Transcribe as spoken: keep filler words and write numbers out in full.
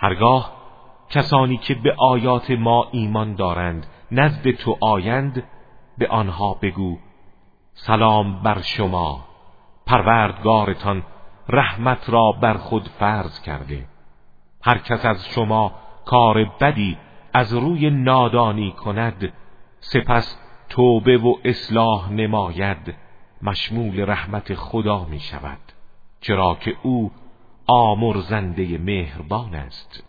هرگاه کسانی که به آیات ما ایمان دارند نزد تو آیند، به آنها بگو سلام بر شما، پروردگارتان رحمت را بر خود فرض کرده. هر کس از شما کار بدی از روی نادانی کند، سپس توبه و اصلاح نماید، مشمول رحمت خدا می شود، چرا که او آمرزنده مهربان است.